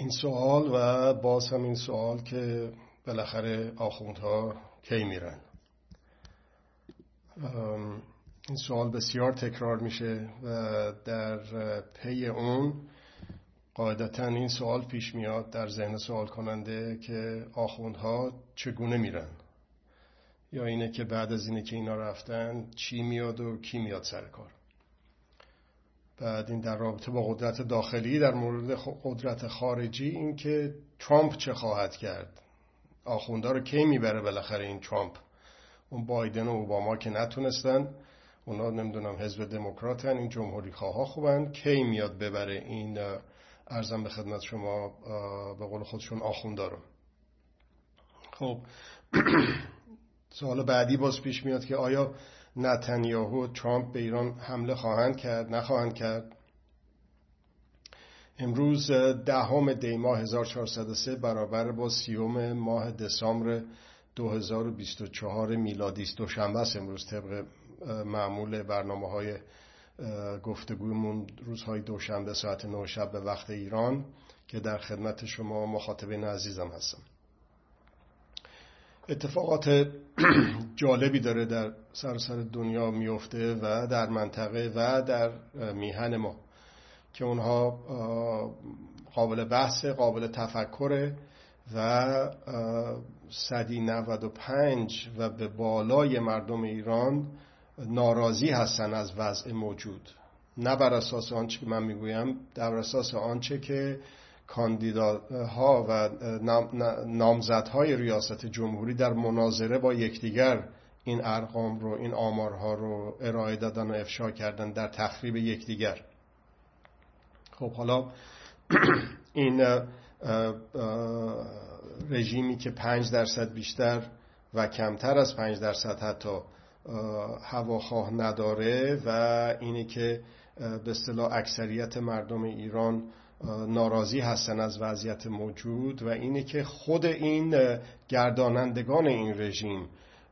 این سوال و باز هم این سوال که بالاخره آخوندها کی میرن. این سوال بسیار تکرار میشه و در پی اون قاعدتا این سوال پیش میاد در ذهن سوال کننده که آخوندها چگونه میرن، یا اینه که بعد از اینه که اینا رفتن چی میاد و کی میاد سر کار. بعد این در رابطه با قدرت داخلی، در مورد قدرت خارجی، این که ترامپ چه خواهد کرد، آخوندها رو کی میبره بالاخره این ترامپ. اون بایدن و اوباما که نتونستن، اونا نمیدونم حزب دموکراتن، این جمهوری خواه خوبن، کی میاد ببره این ارزم به خدمت شما به قول خودشون آخوندا رو. خب سوال بعدی باز پیش میاد که آیا نتانیاهو و ترامپ به ایران حمله خواهند کرد نخواهند کرد؟ امروز 10 دی ماه 1403 برابر با 30 ماه دسامبر 2024 میلادی است. دوشنبه است امروز طبق معمول برنامه‌های گفتگومون روزهای دوشنبه ساعت 9 شب به وقت ایران که در خدمت شما مخاطبین عزیزم هستم. اتفاقات جالبی داره در سراسر دنیا میفته و در منطقه و در میهن ما که اونها قابل بحث، قابل تفکره و 195 و به بالای مردم ایران ناراضی هستن از وضع موجود، نه بر اساس آنچه که من میگویم، در اساس آنچه که کاندیداها و نامزدهای ریاست جمهوری در مناظره با یکدیگر این ارقام رو، این آمارها رو ارائه دادن و افشا کردن در تخریب یکدیگر. خب حالا این رژیمی که 5% بیشتر و کمتر از 5% حتی هواخواه نداره و اینه که به اصطلاح اکثریت مردم ایران ناراضی هستن از وضعیت موجود و اینه که خود این گردانندگان این رژیم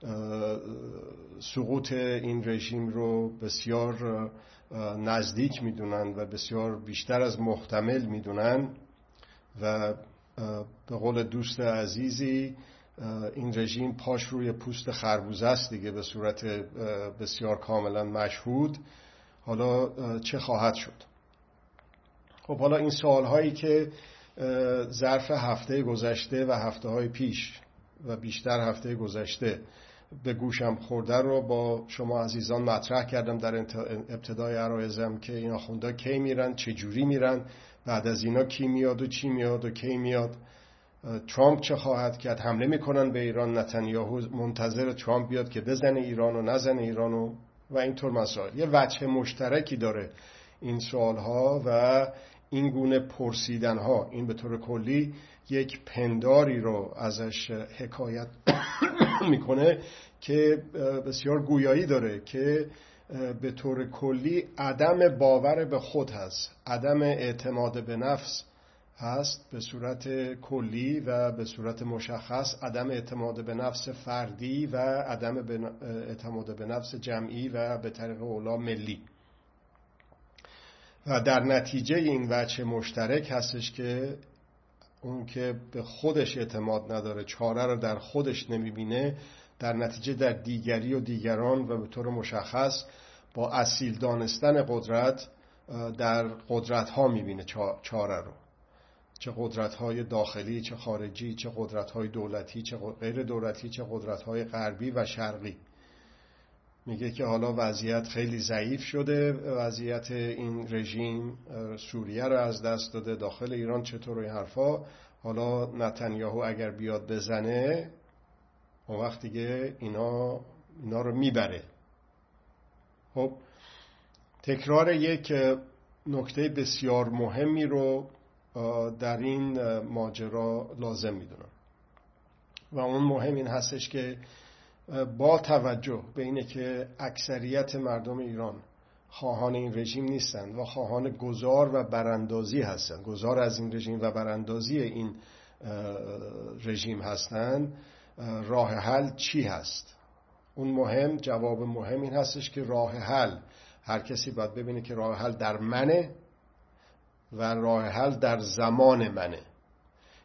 سقوط این رژیم رو بسیار نزدیک میدونن و بسیار بیشتر از محتمل میدونن و به قول دوست عزیزی این رژیم پاش روی پوست خربوزه است دیگه، به صورت بسیار کاملا مشهود. حالا چه خواهد شد؟ خب حالا این سوال هایی که ظرف هفته گذشته و هفته های پیش و بیشتر هفته گذشته به گوشم خورده رو با شما عزیزان مطرح کردم در ابتدای عرایزم که این آخوندا کی میرن، چه جوری میرن، بعد از اینا کی میاد و چی میاد و کی میاد، ترامپ چه خواهد کرد، حمله میکنن به ایران، نتانیاهو منتظر ترامپ بیاد که بزنه ایران و نزنه ایرانو و اینطور مسائل. یه وجه مشترکی داره این سوال ها و این گونه پرسیدن ها. این به طور کلی یک پنداری رو ازش حکایت میکنه که بسیار گویایی داره که به طور کلی عدم باور به خود هست، عدم اعتماد به نفس هست به صورت کلی و به صورت مشخص عدم اعتماد به نفس فردی و عدم اعتماد به نفس جمعی و به طریق اولا ملی. و در نتیجه این وجه مشترک هستش که اون که به خودش اعتماد نداره، چاره رو در خودش نمیبینه، در نتیجه در دیگری و دیگران و به طور مشخص با اصیل دانستن قدرت در قدرت ها میبینه چاره رو، چه قدرت های داخلی، چه خارجی، چه قدرت های دولتی، چه غیر دولتی، چه قدرت های غربی و شرقی. میگه که حالا وضعیت خیلی ضعیف شده، وضعیت این رژیم سوریه رو از دست داده، داخل ایران چطور این حرفا. حالا نتانیاهو اگر بیاد بزنه اون وقت دیگه اینا رو میبره. خب تکرار یک نکته بسیار مهمی رو در این ماجرا لازم میدونم و اون مهم این هستش که با توجه به اینه که اکثریت مردم ایران خواهان این رژیم نیستن و خواهان گذار و براندازی هستن، گذار از این رژیم و براندازی این رژیم هستن، راه حل چی هست؟ اون مهم، جواب مهم این هستش که راه حل، هر کسی باید ببینه که راه حل در منه و راه حل در زمان منه.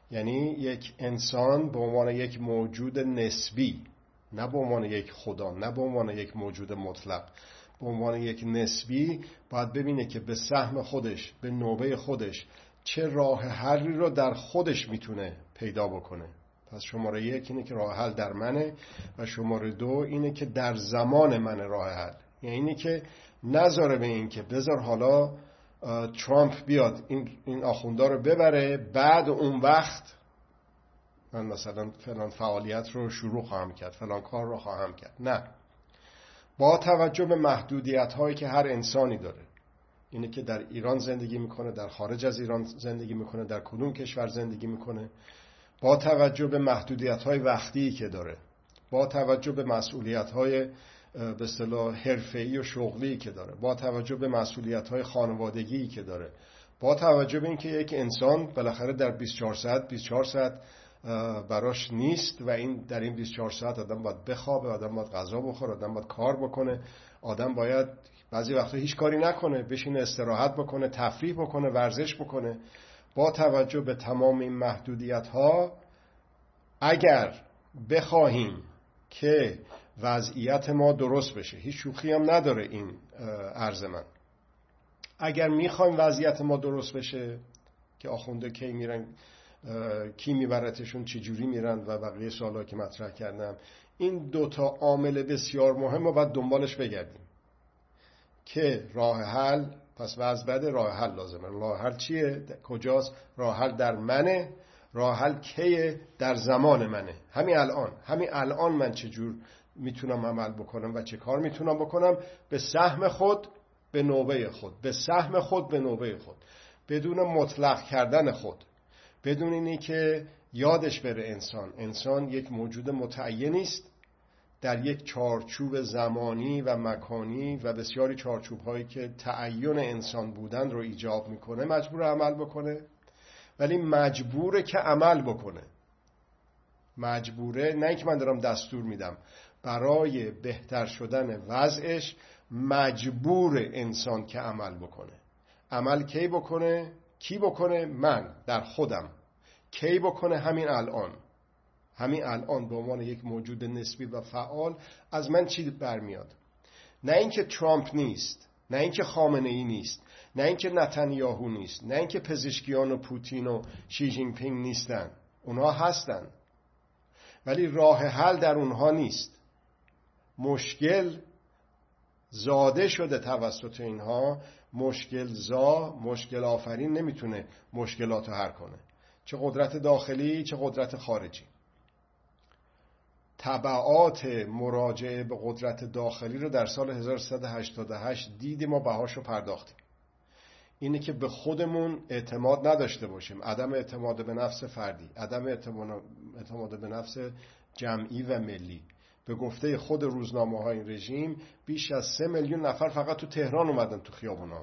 یعنی یک انسان به عنوان یک موجود نسبی، نه به عنوان یک خدا، نه به عنوان یک موجود مطلق، به عنوان یک نسبی باید ببینه که به سهم خودش، به نوبه خودش چه راه حلی رو در خودش میتونه پیدا بکنه. پس شماره 1 اینه که راه حل در منه و شماره 2 اینه که در زمان من راه حل. یعنی اینه که نذاره به این که بذار حالا ترامپ بیاد این آخوندا رو ببره، بعد اون وقت من مثلا فلان فعالیت رو شروع خواهم کرد، فلان کار رو خواهم کرد. نه، با توجه به محدودیت هایی که هر انسانی داره، اینه که در ایران زندگی میکنه، در خارج از ایران زندگی میکنه، در کدوم کشور زندگی میکنه، با توجه به محدودیت های وقتی که داره، با توجه به مسئولیت های به اصطلاح حرفه‌ای و شغلی که داره، با توجه به مسئولیت های خانوادگی که داره، با توجه به اینکه یک انسان بالاخره در 24 ساعت براش نیست و در این 24 ساعت آدم باید بخوابه، آدم باید غذا بخوره، آدم باید کار بکنه، آدم باید بعضی وقتا هیچ کاری نکنه، بشینه استراحت بکنه، تفریح بکنه، ورزش بکنه. با توجه به تمام این محدودیت ها، اگر بخواهیم که وضعیت ما درست بشه، هیچ شوخی هم نداره این عرض من، اگر میخوایم وضعیت ما درست بشه که آخونده کی میرن، کی میبرتشون، چه جوری میرن و بقیه سوالا که مطرح کردم، این 2 عامل بسیار مهم رو باید دنبالش بگردیم که راه حل، پس وضع بده، راه حل لازمه. راه حل چیه؟ کجاست؟ راه حل در منه. راه حل کیه؟ در زمان منه. همین الان من چجور میتونم عمل بکنم و چه کار میتونم بکنم، به سهم خود، به نوبه خود، به سهم خود، به نوبه خود، بدون مطلق کردن خود، بدون اینی که یادش بره انسان یک موجود متعینی است در یک چارچوب زمانی و مکانی و بسیاری چارچوب هایی که تعین انسان بودن رو ایجاب میکنه، مجبور عمل بکنه، ولی مجبوره که عمل بکنه. مجبوره، نه اینکه من دارم دستور میدم، برای بهتر شدن وضعش مجبور انسان که عمل بکنه. عمل کی بکنه؟ کی بکنه؟ من، در خودم. کی بکنه؟ همین الان به عنوان یک موجود نسبی و فعال از من چی برمیاد؟ نه اینکه ترامپ نیست، نه اینکه خامنه ای نیست، نه اینکه نتانیاهو نیست، نه اینکه پزشکیان و پوتین و شی جین پینگ نیستن، اونها هستن، ولی راه حل در اونها نیست. مشکل زاده شده توسط اینها، مشکل آفرین نمیتونه مشکلات رو حل کنه، چه قدرت داخلی چه قدرت خارجی. تبعات مراجعه به قدرت داخلی رو در سال 1388 دیدیم و بهاشو پرداختیم. اینه که به خودمون اعتماد نداشته باشیم، عدم اعتماد به نفس فردی، عدم اعتماد به نفس جمعی و ملی. به گفته خود روزنامه های این رژیم بیش از 3 میلیون نفر فقط تو تهران اومدن تو خیابونا،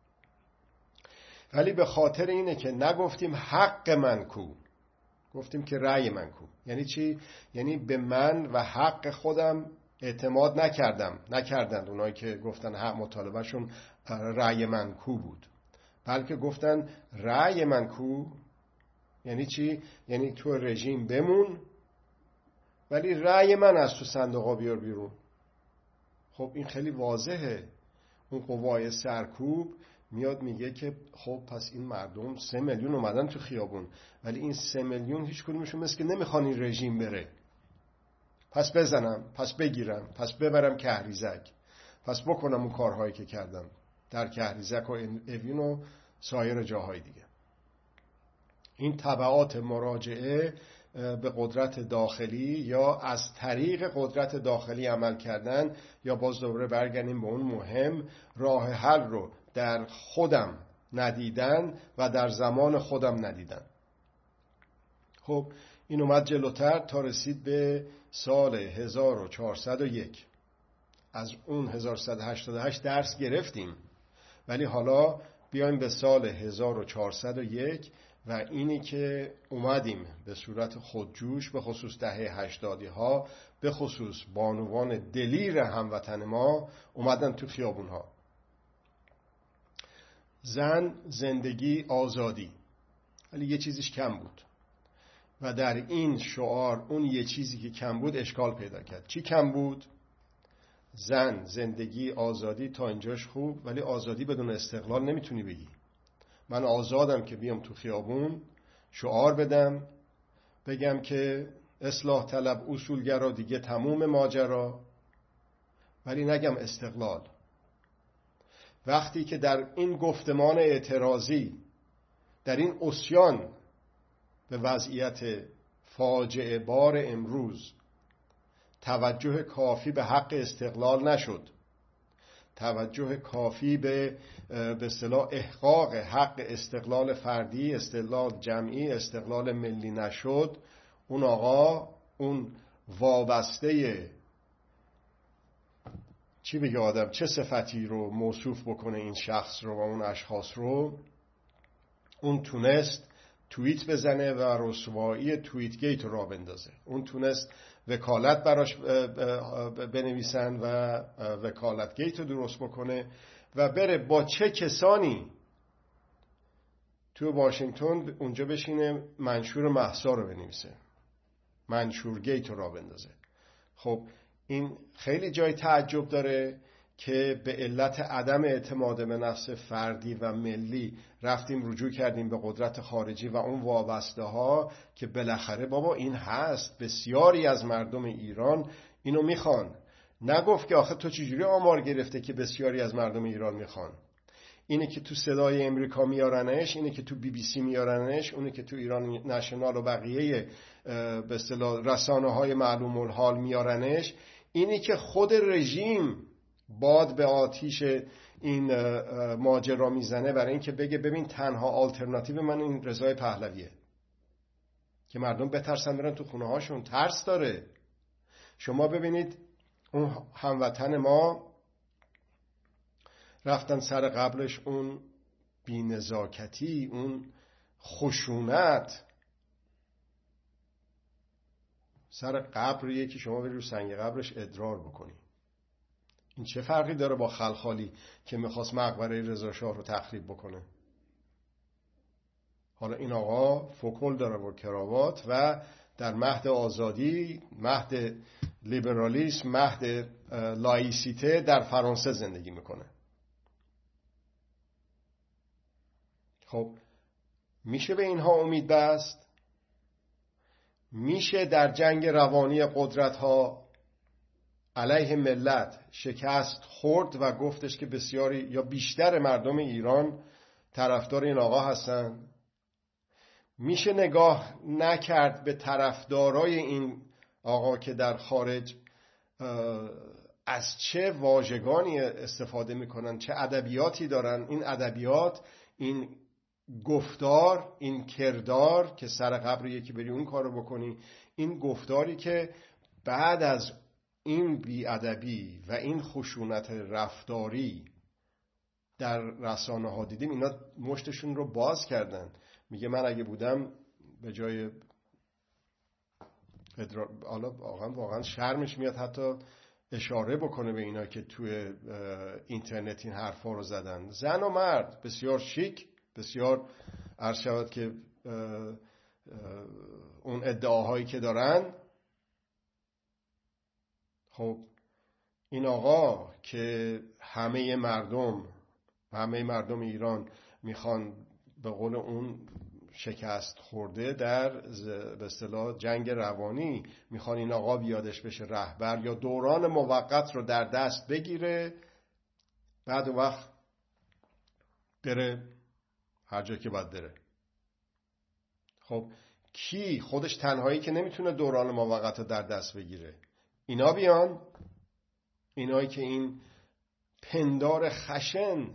ولی به خاطر اینه که نگفتیم حق من کو، گفتیم که رأی من کو. یعنی چی؟ یعنی به من و حق خودم اعتماد نکردند اونایی که گفتن حق مطالبهشون رأی من کو بود، بلکه گفتن رأی من کو. یعنی چی؟ یعنی تو رژیم بمون ولی رأی من از تو صندوقا بیار بیرون. خب این خیلی واضحه. اون قوای سرکوب میاد میگه که خب پس این مردم 3 میلیون اومدن تو خیابون، ولی این 3 میلیون هیچ کدومشون مثل که نمیخوان این رژیم بره، پس بزنم، پس بگیرم، پس ببرم کهریزک، پس بکنم اون کارهایی که کردم در کهریزک و اوین و سایر جاهای دیگه. این تبعات مراجعه به قدرت داخلی یا از طریق قدرت داخلی عمل کردن، یا باز دوباره برگردیم به اون مهم، راه حل رو در خودم ندیدن و در زمان خودم ندیدن. خب این اومد جلوتر تا رسید به سال 1401. از اون 1188 درس گرفتیم، ولی حالا بیایم به سال 1401 و اینی که اومدیم به صورت خودجوش، به خصوص دهه 80 ها، به خصوص بانوان دلیر هموطن ما اومدن تو خیابون ها. زن، زندگی، آزادی، ولی یه چیزیش کم بود. و در این شعار اون یه چیزی که کم بود اشکال پیدا کرد. چی کم بود؟ زن، زندگی، آزادی. تا اینجاش خوب، ولی آزادی بدون استقلال نمیتونی بگی. من آزادم که بیام تو خیابون شعار بدم، بگم که اصلاح طلب، اصولگرا، دیگه تموم ماجرا، ولی نگم استقلال. وقتی که در این گفتمان اعتراضی، در این عصیان به وضعیت فاجعه بار امروز توجه کافی به حق استقلال نشد، توجه کافی به اصطلاح احقاق حق استقلال فردی، استقلال جمعی، استقلال ملی نشد، اون آقا، اون وابسته، چی بگه آدم، چه صفتی رو موصوف بکنه این شخص رو و اون اشخاص رو، اون تونست توییت بزنه و رسوایی توییت گیت رو بندازه. اون تونست وکالت براش بنویسن و وکالت گیت رو درست بکنه و بره با چه کسانی تو واشنگتن اونجا بشینه منشور مهسا رو بنویسه، منشور گیت رو بندازه. خب این خیلی جای تعجب داره که به علت عدم اعتماد به نفس فردی و ملی رفتیم رجوع کردیم به قدرت خارجی و اون وابسته ها که بالاخره بابا این هست، بسیاری از مردم ایران اینو میخوان. نگفت که آخه تو چجوری آمار گرفته که بسیاری از مردم ایران میخوان؟ اینه که تو صدای امریکا میارنش، اینه که تو بی بی سی میارنش، اونه که تو ایران نشنال و بقیه به اصطلاح رسانه‌های معلوم الحال میارنش، اینه که خود رژیم باد به آتیش این ماجرا میزنه برای اینکه بگه ببین تنها آلترناتیو من این رضای پهلویه، که مردم بترسن برن تو خونه هاشون. ترس داره. شما ببینید اون هموطن ما رفتن سر قبرش، اون بی‌نزاکتی، اون خشونت سر قبریه که شما بری رو سنگ قبرش ادرار بکنی. این چه فرقی داره با خلخالی که میخواست مقبره رضا شاه رو تخریب بکنه؟ حالا این آقا فوکل داره با کراوات و در مهد آزادی، مهد لیبرالیسم، مهد لایسیته در فرانسه زندگی میکنه. خب میشه به اینها امید بست؟ میشه در جنگ روانی قدرت ها علیه ملت شکست خورد و گفتش که بسیاری یا بیشتر مردم ایران طرفدار این آقا هستن؟ میشه نگاه نکرد به طرفدارای این آقا که در خارج از چه واژگانی استفاده میکنن، چه ادبیاتی دارن؟ این ادبیات، این گفتار، این کردار که سر قبر یکی بری اون کارو بکنی، این گفتاری که بعد از این بی‌ادبی و این خشونت رفتاری در رسانه ها دیدیم، اینا مشتشون رو باز کردن. میگه من اگه بودم به جای حالا واقعا شرمش میاد حتی اشاره بکنه به اینا که توی اینترنت این حرفا رو زدن. زن و مرد بسیار شیک، بسیار عرض شود که اون ادعاهایی که دارن. خب این آقا که همه مردم ایران میخوان به قول اون شکست خورده در به اصطلاح جنگ روانی، میخوان این آقا بیادش بشه رهبر یا دوران موقت رو در دست بگیره، بعد وقت بره هر جا که باید بره. خب کی؟ خودش تنهایی که نمیتونه دوران موقت رو در دست بگیره. اینا بیان، اینایی که این پندار خشن،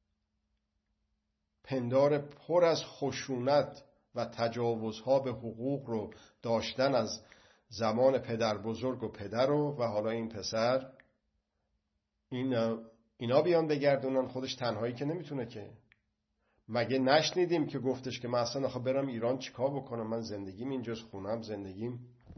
پندار پر از خشونت و تجاوزها به حقوق رو داشتن از زمان پدر بزرگ و پدر و حالا این پسر، اینا بیان بگردونن. خودش تنهایی که نمیتونه که. مگه نشنیدیم که گفتش که من اصلا برم ایران چیکار بکنم؟ من زندگیم اینجاست، خونم، زندگیم.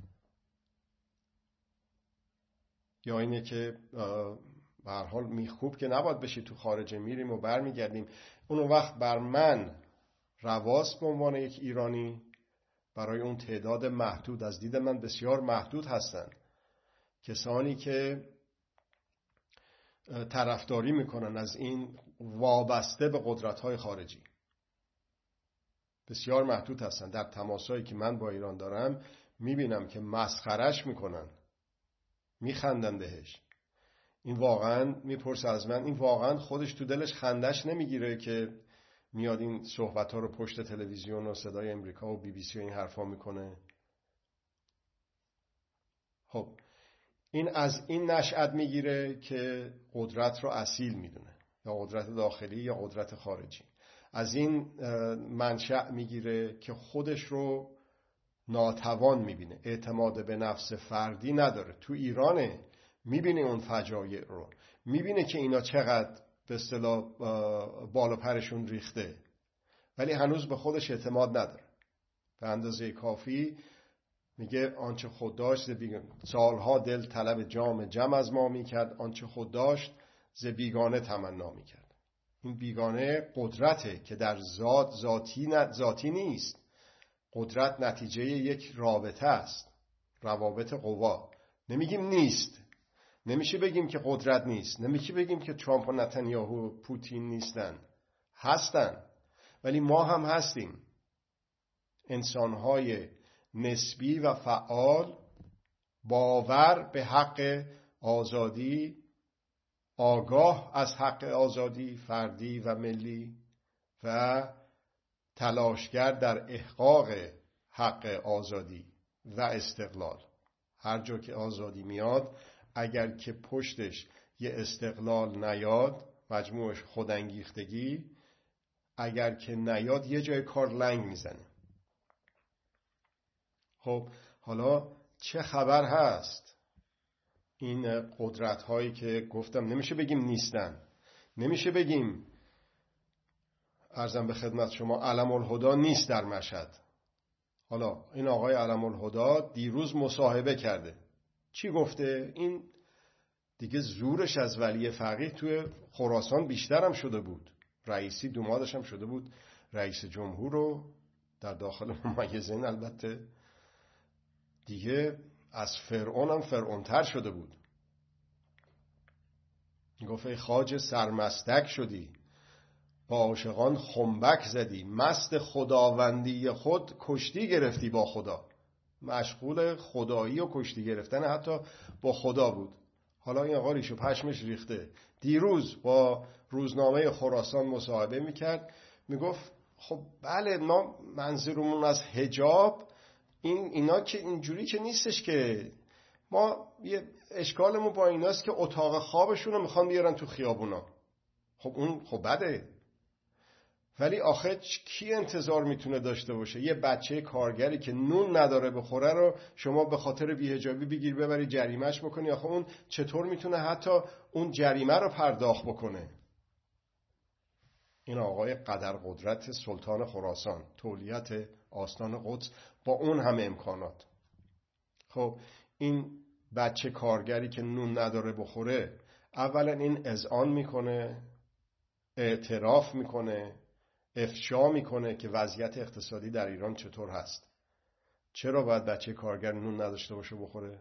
یا اینه که به هر حال میخوب که نباید بشی تو خارجه، میریم و برمیگردیم. اون وقت بر من رواست به عنوان یک ایرانی برای اون تعداد محدود، از دید من بسیار محدود هستند، کسانی که طرفداری میکنن از این وابسته به قدرت‌های خارجی. بسیار محدود هستن. در تماسایی که من با ایران دارم میبینم که مسخرش میکنن، میخندن بهش. این واقعا میپرسه از من، این واقعا خودش تو دلش خندش نمیگیره که میاد این صحبت‌ها رو پشت تلویزیون و صدای امریکا و BBC و این حرفا میکنه؟ خب این از این نشأت میگیره که قدرت رو اصیل میدونه، یا قدرت داخلی یا قدرت خارجی. از این منشأ میگیره که خودش رو ناتوان میبینه، اعتماد به نفس فردی نداره. تو ایرانه میبینه اون فجایع رو، میبینه که اینا چقدر به اصطلاح بالا پرشون ریخته، ولی هنوز به خودش اعتماد نداره. به اندازه کافی میگه آنچه خود داشت سالها دل طلب جام جم از ما میکرد، آنچه خود داشت ز بیگانه تمنا میکرد. این بیگانه قدرته که در ذاتی نیست. قدرت نتیجه یک رابطه است، روابط قوا. نمیگیم نیست، نمیشه بگیم که قدرت نیست، نمیشه بگیم که ترامپ و نتانیاهو و پوتین نیستن، هستن. ولی ما هم هستیم، انسانهای نسبی و فعال، باور به حق آزادی، آگاه از حق آزادی فردی و ملی و تلاشگر در احقاق حق آزادی و استقلال. هر جا که آزادی میاد، اگر که پشتش یه استقلال نیاد، مجموعش خودانگیختگی، اگر که نیاد یه جای کار لنگ میزنه. خب حالا چه خبر هست؟ این قدرت هایی که گفتم نمیشه بگیم نیستن، نمیشه بگیم، عرضم به خدمت شما، علم الهدا نیست در مشهد. حالا این آقای علم الهدا دیروز مصاحبه کرده، چی گفته؟ این دیگه زورش از ولی فقیه توی خراسان بیشتر هم شده بود، رئیسی دومادش هم شده بود رئیس جمهور رو در داخل ممیزین، البته دیگه از فرعون هم فرعونتر شده بود. گفت ای خواجه سرمستک شدی، با عاشقان خنبک زدی، مست خداوندی خود کشتی گرفتی با خدا. مشغول خدایی و کشتی گرفتن حتی با خدا بود. حالا این آقا ریش و پشمش ریخته. دیروز با روزنامه خراسان مصاحبه میکرد، میگفت خب بله ما منظورمون از حجاب اینا که اینجوری که نیستش، که ما یه اشکالمون با ایناست که اتاق خوابشون رو میخوان بیارن تو خیابونا. خب اون خب بده، ولی آخه کی انتظار میتونه داشته باشه یه بچه کارگری که نون نداره بخوره رو شما به خاطر بی‌حجابی بگیر ببری جریمهش بکنی؟ آخه اون چطور میتونه حتی اون جریمه رو پرداخت بکنه؟ این آقای قدر قدرت سلطان خراسان، تولیت آستان قدس با اون همه امکانات. خب این بچه کارگری که نون نداره بخوره، اولا این اذعان میکنه، اعتراف میکنه، افشا میکنه که وضعیت اقتصادی در ایران چطور هست. چرا باید بچه کارگر نون نداشته باشه بخوره؟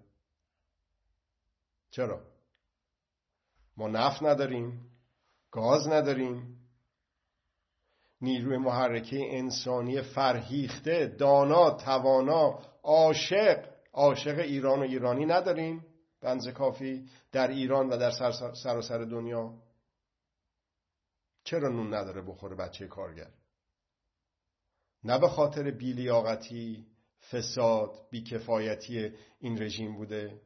چرا؟ ما نفت نداریم، گاز نداریم، نیروی محرکه انسانی فرهیخته، دانا، توانا، عاشق ایران و ایرانی نداریم به اندازه کافی در ایران و در سراسر دنیا. چرا نون نداره بخوره بچه کارگر؟ نه به خاطر بی‌لیاقتی، فساد، بیکفایتی این رژیم بوده.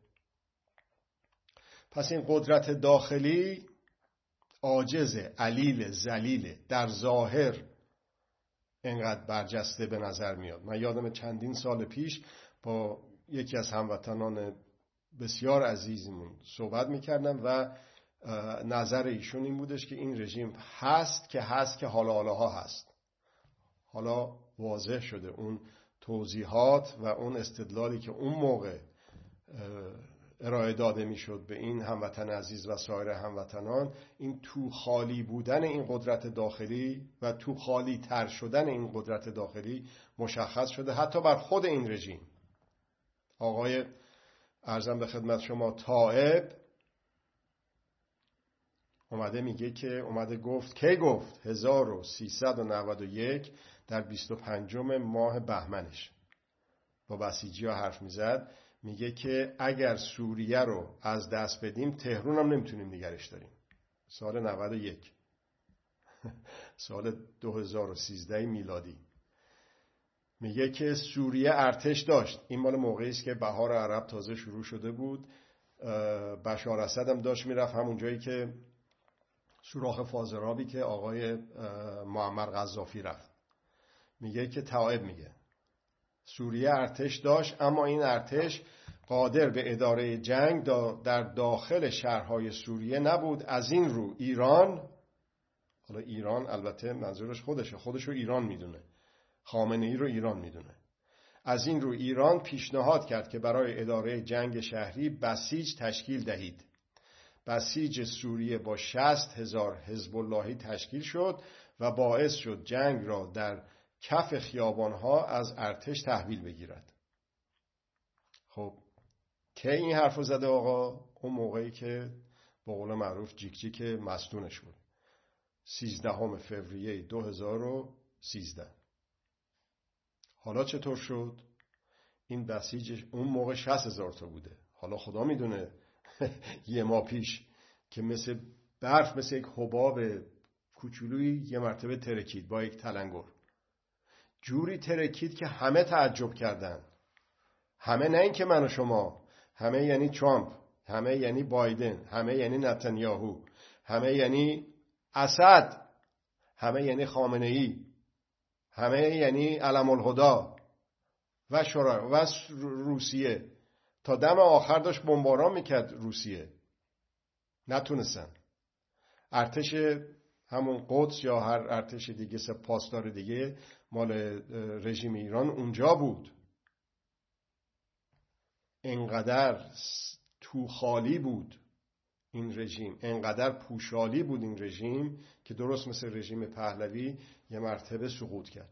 پس این قدرت داخلی عاجز، علیل، ذلیل، در ظاهر اینقدر برجسته به نظر میاد. من یادم چندین سال پیش با یکی از هموطنان بسیار عزیزمون صحبت میکردم و نظر ایشون این بودش که این رژیم هست که حالا هست. حالا واضح شده اون توضیحات و اون استدلالی که اون موقع ارائه داده میشد به این هموطن عزیز و سایر هموطنان، این تو خالی بودن این قدرت داخلی و تو خالی تر شدن این قدرت داخلی مشخص شده حتی بر خود این رژیم. آقای عرضم به خدمت شما طائب اومده میگه که اومده گفت، کی گفت؟ 1391 در 25 ماه بهمنش با بسیجی ها حرف میزد، میگه که اگر سوریه رو از دست بدیم تهران هم نمیتونیم نگرش داریم. سال 91 سال 2013 میلادی. میگه که سوریه ارتش داشت. این مال موقعی است که بهار عرب تازه شروع شده بود. بشار اسد هم داشت میرفت همون جایی که سوراخ فاضلابی که آقای معمر قذافی رفت. میگه که طائب میگه سوریه ارتش داشت، اما این ارتش قادر به اداره جنگ در داخل شهرهای سوریه نبود. از این رو ایران، حالا ایران البته منظورش خودشو ایران میدونه، خامنه‌ای رو ایران میدونه، از این رو ایران پیشنهاد کرد که برای اداره جنگ شهری بسیج تشکیل دهید. بسیج سوریه با 60,000 حزب اللهی تشکیل شد و باعث شد جنگ را در کف خیابانها از ارتش تحویل بگیرد. خب کی این حرفو زده آقا؟ اون موقعی که با قول معروف جیک جیک مستونش بود، 13 فوریه 2013. حالا چطور شد؟ این بسیج اون موقع 60,000 تا بوده، حالا خدا میدونه یه ماه پیش که مثل برف، مثل یک حباب کوچولویی یه مرتبه ترکید با یک تلنگر. جوری ترکید که همه تعجب کردن. همه، نه این که من و شما، همه یعنی ترامپ، همه یعنی بایدن، همه یعنی نتانیاهو، همه یعنی اسد، همه یعنی خامنه‌ای، همه یعنی علم الهدا و روسیه. تا دم آخر داشت بمباران میکرد روسیه، نتونستن. ارتش همون قدس یا هر ارتش دیگه، سپاسدار دیگه مال رژیم ایران اونجا بود. انقدر تو خالی بود این رژیم، انقدر پوشالی بود این رژیم که درست مثل رژیم پهلوی یه مرتبه سقوط کرد.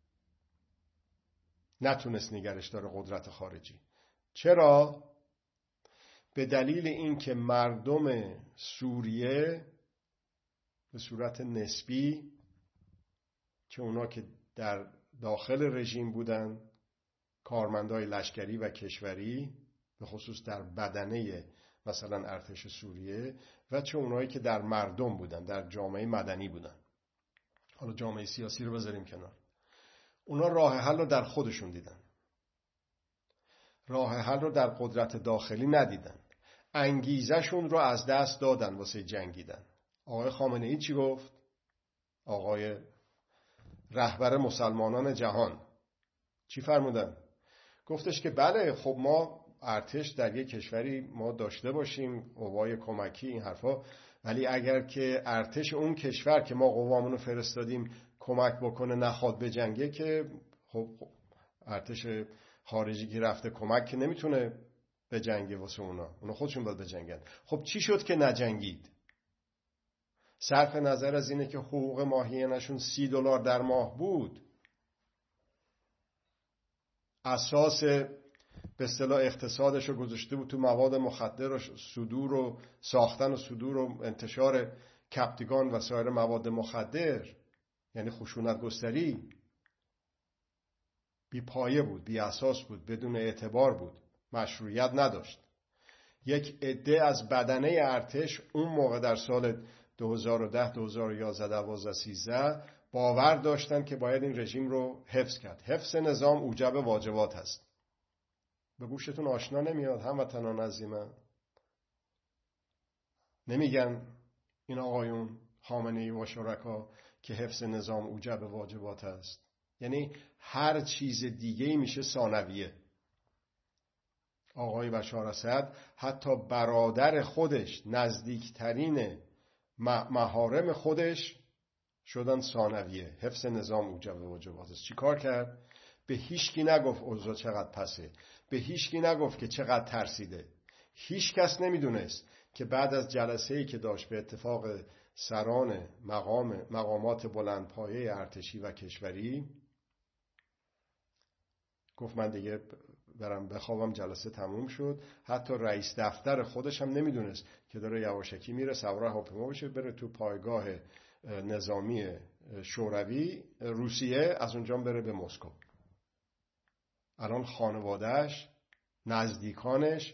نتونست نگرش داره قدرت خارجی. چرا؟ به دلیل اینکه مردم سوریه به صورت نسبی، که اونا که در داخل رژیم بودن، کارمندای لشکری و کشوری، به خصوص در بدنه مثلا ارتش سوریه، و چه اونایی که در مردم بودن، در جامعه مدنی بودن، حالا جامعه سیاسی رو بذاریم کنار، اونا راه حل رو در خودشون دیدن، راه حل رو در قدرت داخلی ندیدن، انگیزشون رو از دست دادن واسه جنگیدن. آقای خامنه‌ای چی گفت؟ آقای رهبر مسلمانان جهان چی فرمودن؟ گفتش که بله، خب ما ارتش در یک کشوری ما داشته باشیم، قوای کمکی، این حرفا، ولی اگر که ارتش اون کشور که ما قوامونو فرستادیم کمک بکنه نخواد به جنگه، که خب ارتش خارجی که رفته کمک که نمیتونه به جنگه واسه اونا خودشون باید به جنگن. خب چی شد که نجنگید؟ صرف نظر از اینه که حقوق ماهیانشون $30 در ماه بود، اساس به اصطلاح اقتصادش رو گذاشته بود تو مواد مخدر و صدور و ساختن و صدور و انتشار کپتگان و سایر مواد مخدر، یعنی خشونت گستری. بی پایه بود، بی اساس بود، بدون اعتبار بود، مشروعیت نداشت. یک عده از بدنه ارتش اون موقع در سال 2010 2011 12 13 باور داشتن که باید این رژیم رو حفظ کرد. حفظ نظام اوجب واجبات هست. به گوشتون آشنا نمیاد هموطنان عزیز من؟ نمیگن این آقایون خامنه‌ای و شرکا که حفظ نظام اوجب واجبات هست؟ یعنی هر چیز دیگه‌ای میشه ثانویه. آقای بشار اسد حتی برادر خودش، نزدیکترین محارم خودش شدن ثانویه. حفظ نظام اوجب واجبات است. چی کار کرد؟ به هیچکی نگفت اوضاع چقدر پسه، به هیچکی نگفت که چقدر ترسیده. هیچ کس نمیدونست که بعد از جلسه‌ای که داشت به اتفاق سران مقامات بلندپایه ارتشی و کشوری، گفت من دیگه برم بخوابم، جلسه تموم شد. حتی رئیس دفتر خودش هم نمیدونست که داره یواشکی میره سوار هواپیما بشه بره تو پایگاه نظامی شوروی روسیه، از اونجا بره به مسکو. الان خانواده‌اش، نزدیکانش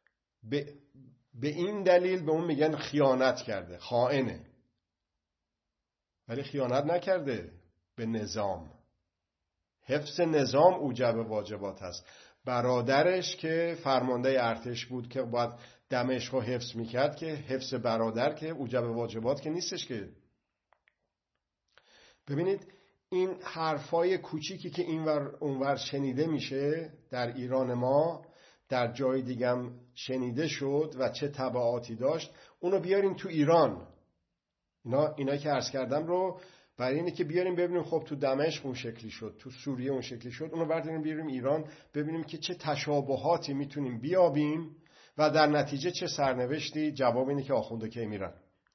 به این دلیل به اون میگن خیانت کرده، خائنه. ولی خیانت نکرده به نظام. حفظ نظام اوجب واجبات هست. برادرش که فرمانده ارتش بود که باید دمشق رو حفظ میکرد، که حفظ برادر که اوجب واجبات که نیستش که. ببینید این حرفای کوچیکی که اینور اونور شنیده میشه در ایران ما، در جای دیگم شنیده شد و چه تبعاتی داشت، اونو بیاریم تو ایران. اینا که عرض کردم رو برای اینه که بیاریم ببینیم خب تو دمشق اون شکلی شد، تو سوریه اون شکلی شد، اونو برداریم بیاریم ایران ببینیم که چه تشابهاتی میتونیم بیابیم و در نتیجه چه سرنوشتی. جواب اینه که آخونده کی میرن.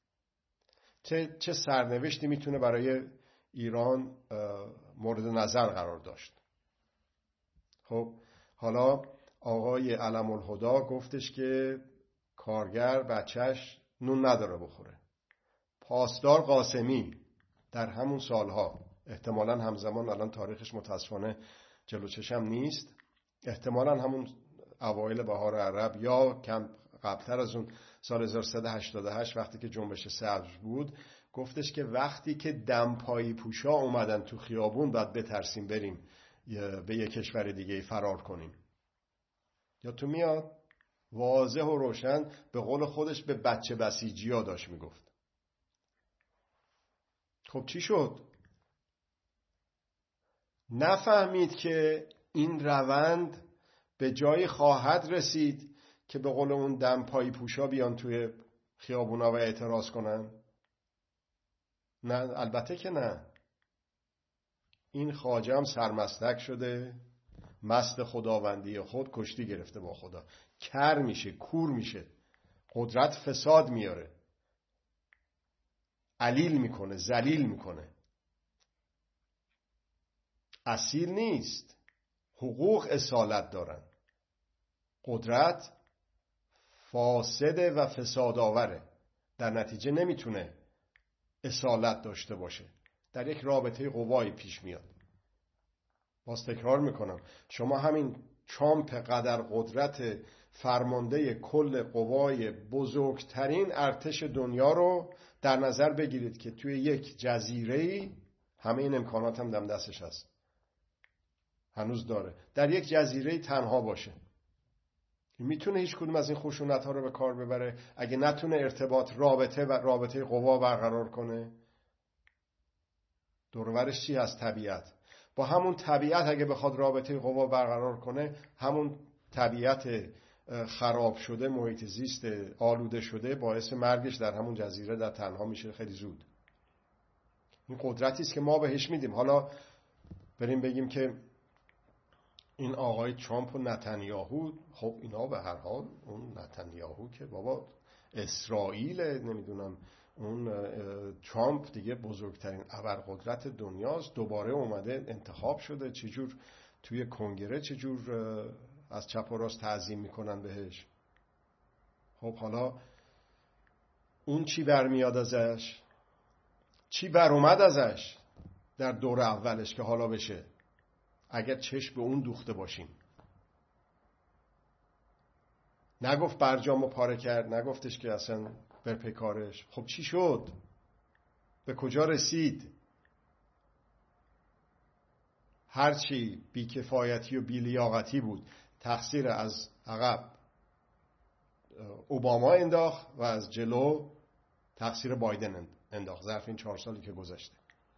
چه سرنوشتی میتونه برای ایران مورد نظر قرار داشت. خب حالا آقای علم الهدا گفتش که کارگر بچهش نون نداره بخوره. پاسدار قاسمی در همون سالها، احتمالاً همزمان، الان تاریخش متاسفانه جلو چشم نیست، احتمالاً همون اوایل بهار عرب یا کم قبلتر از اون سال 1388 وقتی که جنبش سبز بود، گفتش که وقتی که دمپایی پوشا اومدن تو خیابون باید بترسیم بریم به یک کشور دیگه فرار کنیم. یا تو میاد واضح و روشن به قول خودش به بچه بسیجیا داشت میگفت. خب چی شد؟ نفهمید که این روند به جایی خواهد رسید که به قول اون دمپایی پوشا بیان توی خیابونا و اعتراض کنن؟ نه، البته که نه. این خواجه هم سرمستک شده، مست خداوندی خود، کشتی گرفته با خدا، کر میشه، کور میشه، قدرت فساد میاره، علیل میکنه، ذلیل میکنه. اصیل نیست، حقوق اصالت دارن. قدرت فاسده و فساد آوره، در نتیجه نمیتونه اصالت داشته باشه، در یک رابطه قوایی پیش میاد. باز تکرار میکنم، شما همین ترامپ قدر قدرت فرمانده کل قوای بزرگترین ارتش دنیا رو در نظر بگیرید که توی یک جزیره‌ای، همه این امکانات هم دم دستش هست، هنوز داره، در یک جزیره تنها باشه. میتونه هیچ کدوم از این خشونت ها رو به کار ببره؟ اگه نتونه ارتباط، رابطه قوا برقرار کنه، دور و برش چی هست؟ طبیعت. با همون طبیعت اگه بخواد رابطه قوا برقرار کنه، همون طبیعت خراب شده، محیط زیست آلوده شده، باعث مرگش در همون جزیره در تنها میشه خیلی زود. این قدرتی است که ما بهش میدیم. حالا بریم بگیم که این آقای ترامپ و نتانیاهو، خب اینا به هر حال، اون نتانیاهو که بابا اسرائیل، نمیدونم اون ترامپ دیگه بزرگترین ابرقدرت دنیاست، دوباره اومده انتخاب شده، چجور توی کنگره چجور از چپ و راست تعظیم میکنن بهش. خب حالا اون چی برمیاد ازش؟ چی بر اومد ازش در دور اولش که حالا بشه؟ اگر چشم به اون دوخته باشیم. نگفت برجامو پاره کرد، نگفتش که اصلا بر پیکارش. خب چی شد؟ به کجا رسید؟ هرچی بیکفایتی و بیلیاقتی بود تقصیر از عقب اوباما انداخت و از جلو تقصیر بایدن انداخت ظرف این 4 سالی که گذشته.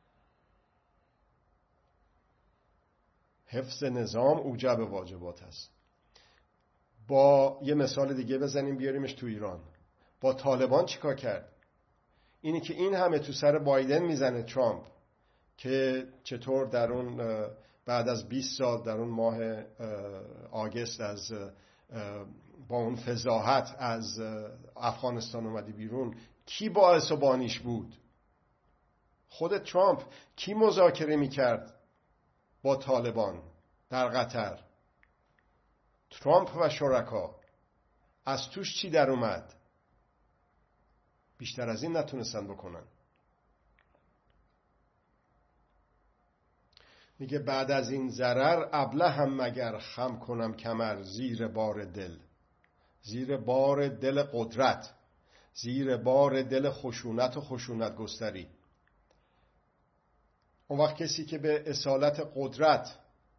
حفظ نظام اوجب واجبات هست. با یه مثال دیگه بزنیم بیاریمش تو ایران. با طالبان چیکار کرد؟ اینی که این همه تو سر بایدن میزنه ترامپ که چطور در اون بعد از 20 سال در اون ماه آگست از با اون فضاحت از افغانستان اومدی بیرون، کی باعث و بانیش بود؟ خود ترامپ. کی مذاکره میکرد با طالبان در قطر؟ ترامپ و شرکا. از توش چی در اومد؟ بیشتر از این نتونستن بکنن. میگه بعد از این ضرر ابله هم مگر خم کنم کمر زیر بار دل. زیر بار دل قدرت، زیر بار دل خشونت و خشونت گستری. اون وقت کسی که به اصالت قدرت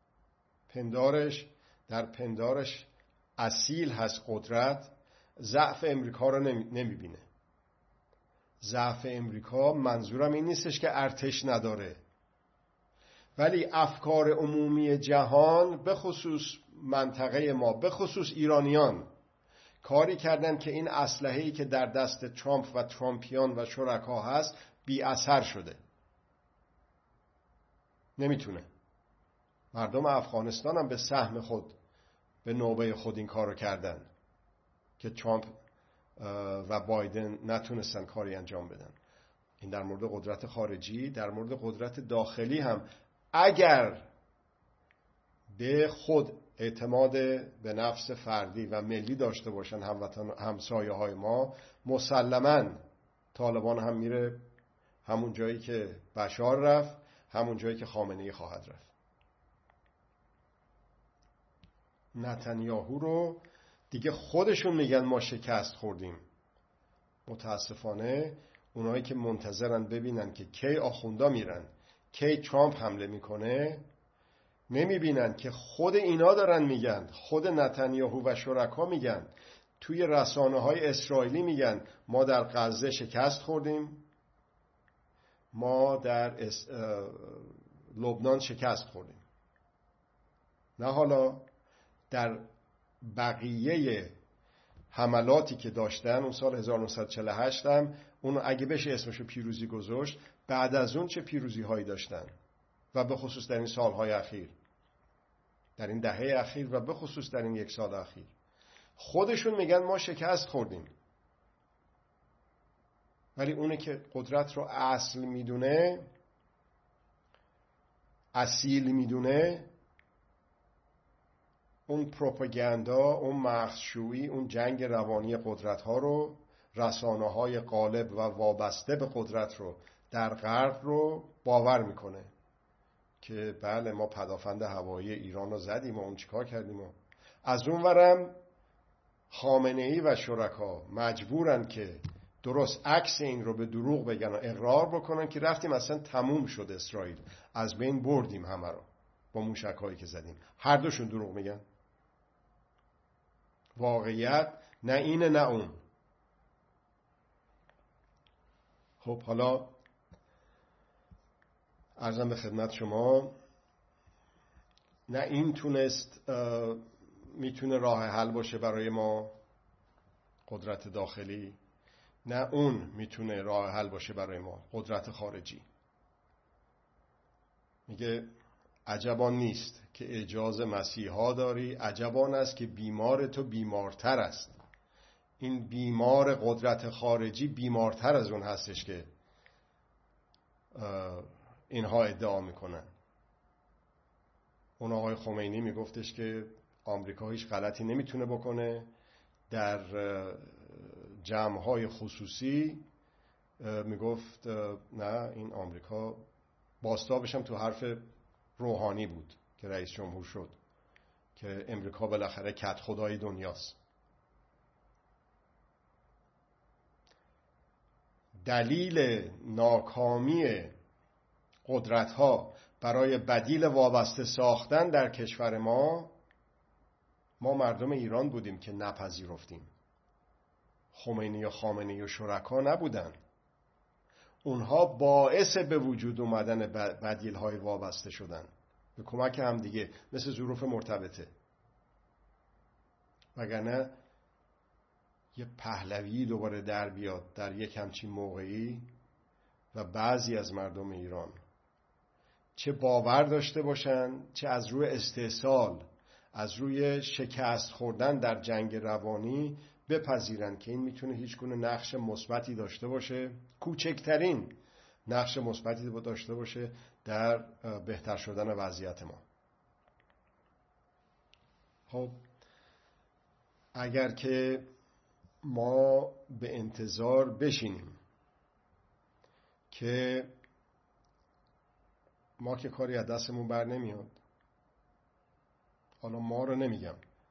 در پندارش اصیل هست قدرت، ضعف امریکا رو نمیبینه. ضعف امریکا منظورم این نیستش که ارتش نداره، ولی افکار عمومی جهان به خصوص منطقه ما، به خصوص ایرانیان، کاری کردن که این اسلحه‌ای که در دست ترامپ و ترامپیان و شرکا هست بی اثر شده. نمیتونه. مردم افغانستان هم به سهم خود، به نوبه خود این کارو کردن که ترامپ و بایدن نتونستن کاری انجام بدن. این در مورد قدرت خارجی. در مورد قدرت داخلی هم اگر به خود اعتماد به نفس فردی و ملی داشته باشن همسایه های ما، مسلماً طالبان هم میره همون جایی که بشار رفت، همون جایی که خامنه‌ای خواهد رفت. نتانیاهو رو دیگه خودشون میگن ما شکست خوردیم. متاسفانه اونایی که منتظرن ببینن که کی آخوندا میرن، کی ترامپ حمله میکنه، نمیبینن که خود اینا دارن میگن، خود نتانیاهو و شرکا میگن، توی رسانه‌های اسرائیلی میگن ما در غزه شکست خوردیم، ما در لبنان شکست خوردیم. نه حالا در بقیه حملاتی که داشتن اون سال 1948 هم، اون اگه بشه اسمشو پیروزی گذاشت، بعد از اون چه پیروزی هایی داشتن و به خصوص در این سالهای اخیر، در این دهه اخیر و به خصوص در این یک سال اخیر. خودشون میگن ما شکست خوردیم، ولی اونه که قدرت رو اصل میدونه، اصیل میدونه، اون پروپاگاندا، اون مغزشویی، اون جنگ روانی قدرت ها رو، رسانه های غالب و وابسته به قدرت رو در غرب رو باور میکنه که بله ما پدافند هوایی ایران رو زدیم و اون چیکار کردیم. از اون ورم خامنه‌ای و شرکا مجبورن که درست عکس این رو به دروغ بگن و اقرار بکنن که رفتیم اصلا تموم شد اسرائیل، از بین بردیم همه رو با موشک‌هایی که زدیم. هر دوشون دروغ میگن. واقعیت نه اینه نه اون. خب حالا عرضم به خدمت شما، نه این میتونه راه حل باشه برای ما، قدرت داخلی، نه اون میتونه راه حل باشه برای ما، قدرت خارجی. میگه عجبان نیست که اعجاز مسیحا داری، عجبان است که بیمار تو بیمارتر است. این بیمار قدرت خارجی بیمارتر از اون هستش که اینها ادعا میکنن. اون آقای خمینی میگفتش که آمریکا هیچ غلطی نمیتونه بکنه. در جمع‌های خصوصی میگفت نه، این آمریکا، باستابش هم تو حرف روحانی بود که رئیس جمهور شد، که امریکا بالاخره کد خدای دنیاست. دلیل ناکامی قدرت‌ها برای بدیل وابسته ساختن در کشور ما مردم ایران بودیم که نپذیرفتیم. خمینی و خامنه‌ای و شرکا نبودن. اونها باعث به وجود اومدن بدیل‌های وابسته شدن به کمک هم دیگه، مثل ظروف مرتبطه. وگرنه یه پهلوی دوباره در بیاد در یک همچین موقعی و بعضی از مردم ایران چه باور داشته باشن، چه از روی استحصال از روی شکست خوردن در جنگ روانی بپذیرن که این میتونه هیچ گونه نقش مثبتی داشته باشه، کوچکترین نقش مثبتی داشته باشه در بهتر شدن وضعیت ما. خب اگر که ما به انتظار بشینیم که ما که کاری از دستمون بر نمیاد، حالا ما رو نمیگم،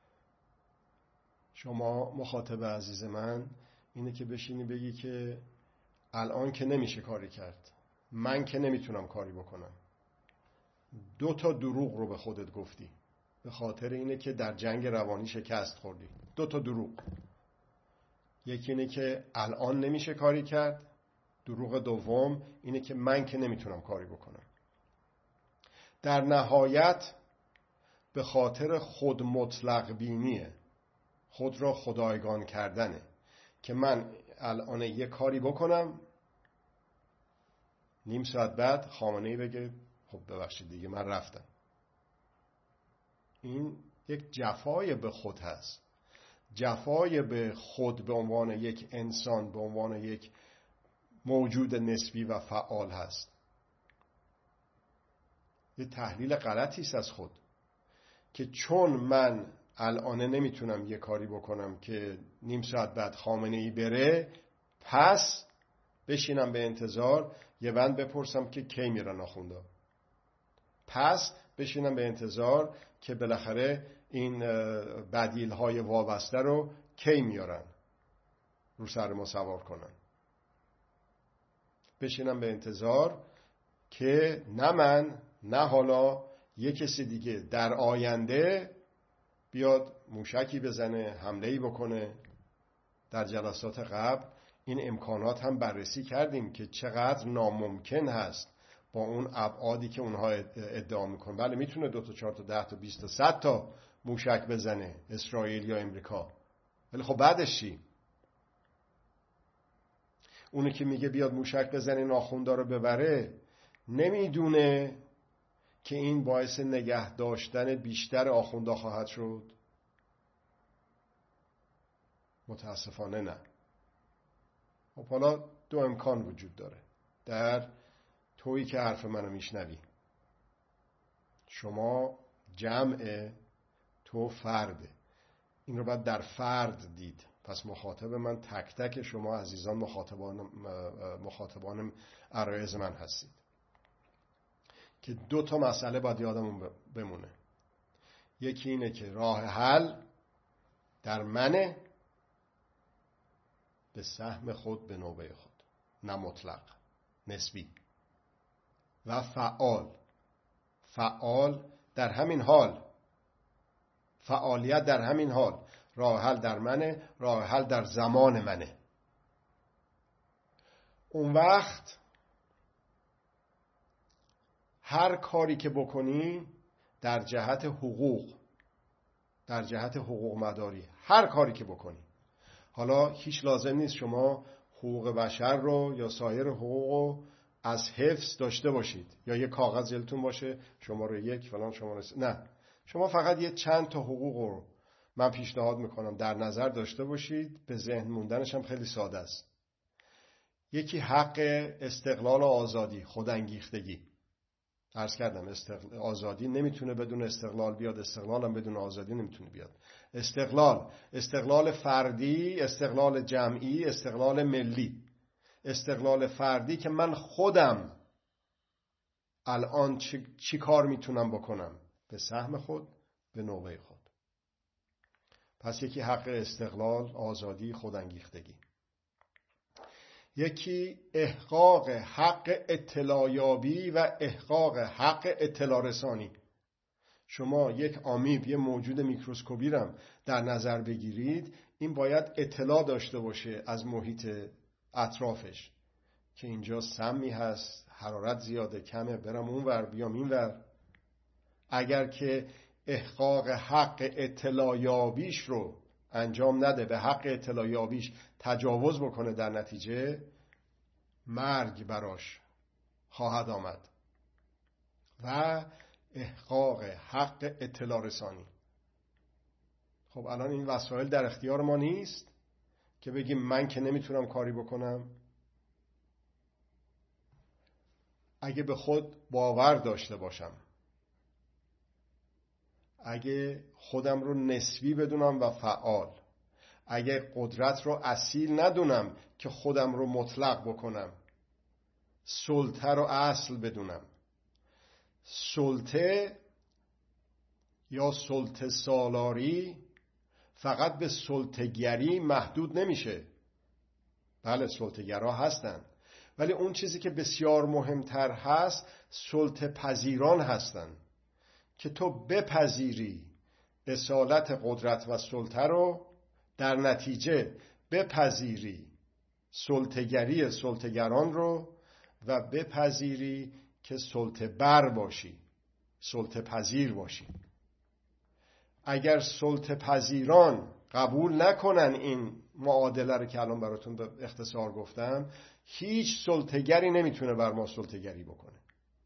شما مخاطب عزیز من، اینه که بشینی بگی که الان که نمیشه کاری کرد، من که نمیتونم کاری بکنم. 2 تا دروغ رو به خودت گفتی به خاطر اینه که در جنگ روانی شکست خوردی. 2 تا دروغ. یکی اینه که الان نمیشه کاری کرد، دروغ دوم اینه که من که نمیتونم کاری بکنم. در نهایت به خاطر خود مطلق بینیه، خود را خدایگان کردنه که من الان یه کاری بکنم، نیم ساعت بعد خامنه‌ای بگه خب ببخشید دیگه من رفتم. این یک جفای به خود هست، جفای به خود به عنوان یک انسان، به عنوان یک موجود نسبی و فعال هست. یه تحلیل غلطی است از خود که چون من الان نمیتونم یه کاری بکنم که نیم ساعت بعد خامنه‌ای بره، پس بشینم به انتظار یه بند بپرسم که کی میرن آخوندا، پس بشینم به انتظار که بالاخره این بدیل‌های وابسته رو کی میارن رو سر ما سوار کنن، بشینم به انتظار که نه من نه حالا یه کسی دیگه در آینده بیاد موشکی بزنه، حمله‌ای بکنه. در جلسات قبل این امکانات هم بررسی کردیم که چقدر ناممکن هست با اون ابعادی که اونها ادعا میکنن. بله میتونه 2 تا 4 تا 10 تا 20 تا 100 تا موشک بزنه اسرائیل یا امریکا، ولی خب بعدش چی؟ اونی که میگه بیاد موشک بزنه ناخوندا رو ببره نمیدونه که این باعث نگه داشتن بیشتر آخوندا خواهد شد؟ متاسفانه نه. خب حالا 2 امکان وجود داره در تویی که حرف منو میشنوی. شما جمع، تو فرده. این رو باید در فرد دید. پس مخاطب من تک تک شما عزیزان مخاطبان عرایض من هستید که 2 تا مسئله باید یادمون بمونه. یکی اینه که راه حل در منه به سهم خود به نوبه خود، نه مطلق، نسبی. و فعال در همین حال، فعالیت در همین حال. راه حل در منه، راه حل در زمان منه. اون وقت هر کاری که بکنی در جهت حقوق، در جهت حقوق مداری، هر کاری که بکنی، حالا هیچ لازم نیست شما حقوق بشر رو یا سایر حقوق رو از حفظ داشته باشید یا یه کاغذ جلوتون باشه شماره 1 فلان شماره 3. نه، شما فقط یه چند تا حقوق رو من پیشنهاد میکنم در نظر داشته باشید. به ذهن موندنش هم خیلی ساده است. یکی حق استقلال و آزادی، خودانگیختگی. عرض کردم آزادی نمیتونه بدون استقلال بیاد، استقلال هم بدون آزادی نمیتونه بیاد. استقلال فردی، استقلال جمعی، استقلال ملی. استقلال فردی که من خودم الان چی کار میتونم بکنم به سهم خود، به نوبه خود. پس یکی حق استقلال، آزادی، خودانگیختگی. یکی احقاق حق اطلاع یابی و احقاق حق اطلاع رسانی. شما یک آمیب، یه موجود میکروسکوپی رو در نظر بگیرید، این باید اطلاع داشته باشه از محیط اطرافش که اینجا سمی هست، حرارت زیاده، کمه، برم اونور بیام اینور. اگر که احقاق حق اطلاع یابیش رو انجام نده، به حق اطلاع یابیش تجاوز بکنه، در نتیجه مرگ براش خواهد آمد. و احقاق حق اطلاع رسانی. خب الان این وسایل در اختیار ما نیست که بگیم من که نمیتونم کاری بکنم. اگه به خود باور داشته باشم، اگه خودم رو نسبی بدونم و فعال، اگه قدرت رو اصیل ندونم که خودم رو مطلق بکنم، سلطه رو اصل بدونم. سلطه یا سلطه سالاری فقط به سلطه‌گری محدود نمیشه. بله سلطه‌گرا هستن، ولی اون چیزی که بسیار مهمتر هست سلطه پذیران هستن که تو بپذیری اصالت قدرت و سلطه رو، در نتیجه بپذیری سلطه‌گری سلطه‌گران رو و بپذیری که سلطه بر باشی، سلطه پذیر باشی. اگر سلطه پذیران قبول نکنن این معادله رو که الان براتون به اختصار گفتم، هیچ سلطه‌گری نمیتونه بر ما سلطه‌گری بکنه.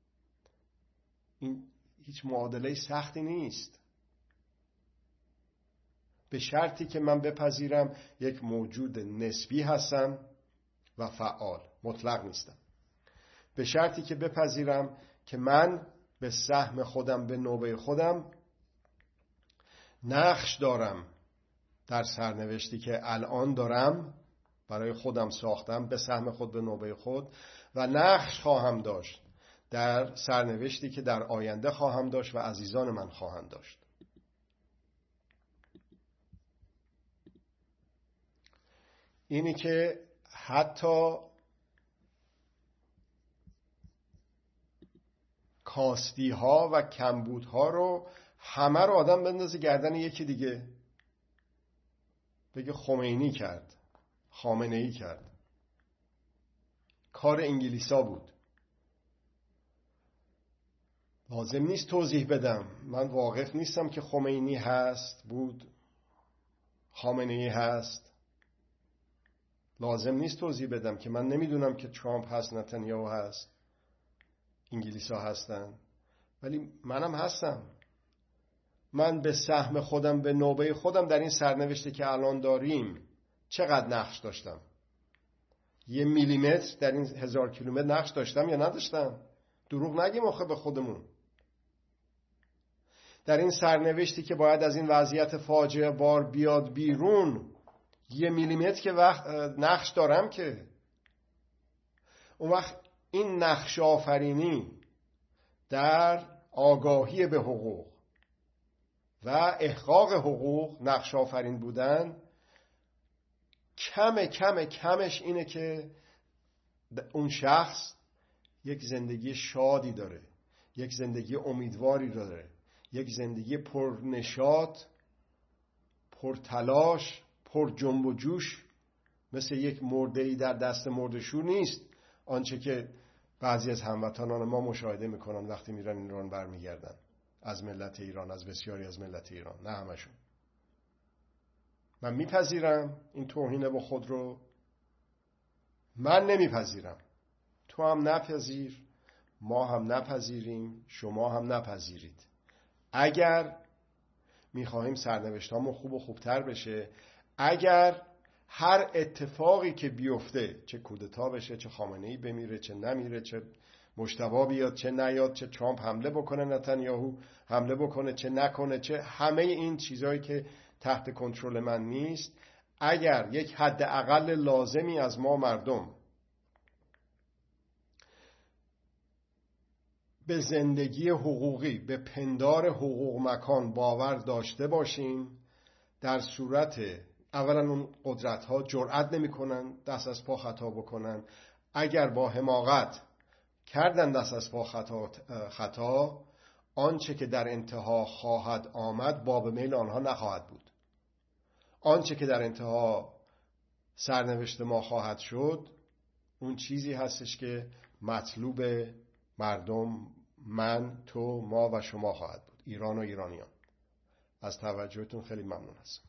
این هیچ معادله سختی نیست، به شرطی که من بپذیرم یک موجود نسبی هستم و فعال، مطلق نیستم. به شرطی که بپذیرم که من به سهم خودم، به نوبه خودم نقش دارم در سرنوشتی که الان دارم برای خودم ساختم، به سهم خود، به نوبه خود، و نقش خواهم داشت در سرنوشتی که در آینده خواهم داشت و عزیزان من خواهند داشت. اینی که حتی کاستی ها و کمبود ها رو همه رو آدم بندازه گردن یکی دیگه، بگه خمینی کرد، خامنه ای کرد، کار انگلیسا بود. لازم نیست توضیح بدم، من واقف نیستم که خمینی هست، بود، خامنه ای هست. لازم نیست توضیح بدم که من نمیدونم که ترامپ هست، نتانیاهو هست، انگلیسا هستن، ولی منم هستم. من به سهم خودم، به نوبه خودم در این سرنوشتی که الان داریم چقدر نقش داشتم؟ 1 میلیمتر در این 1000 کیلومتر نقش داشتم یا نداشتم؟ دروغ نگیم آخه به خودمون. در این سرنوشتی که باید از این وضعیت فاجعه بار بیاد بیرون، 1 میلیمتر که نقش دارم که. اون وقت این نقش آفرینی در آگاهی به حقوق و احقاق حقوق، نقش آفرین بودن، کمش اینه که اون شخص یک زندگی شادی داره، یک زندگی امیدواری داره، یک زندگی پر نشاط، پر تلاش، پر جنب و جوش، مثل یک مرده‌ای در دست مرده‌شور نیست. آنچه که بعضی از هموطنان ما مشاهده میکنن وقتی میرن ایران برمیگردن، از ملت ایران، از بسیاری از ملت ایران، نه همشون. من میپذیرم این توهین به خود رو، من نمیپذیرم، تو هم نپذیر، ما هم نپذیریم، شما هم نپذیرید. اگر میخواهیم سرنوشتامون خوب و خوبتر بشه، اگر هر اتفاقی که بیفته، چه کودتا بشه، چه خامنه‌ای بمیره، چه نمیره، چه مجتبی بیاد، چه نیاد، چه ترامپ حمله بکنه، نتانیاهو حمله بکنه، چه نکنه، چه همه این چیزهایی که تحت کنترل من نیست، اگر یک حد اقل لازمی از ما مردم به زندگی حقوقی، به پندار حقوق مکان باور داشته باشیم، در صورت اولا اون قدرت ها جرأت نمی کنن دست از پا خطا بکنن. اگر با حماقت کردن دست از پا خطا، آنچه که در انتها خواهد آمد باب میل آنها نخواهد بود. آنچه که در انتها سرنوشت ما خواهد شد، اون چیزی هستش که مطلوب مردم، من، تو، ما و شما خواهد بود، ایران و ایرانیان. از توجهتون خیلی ممنون هستم.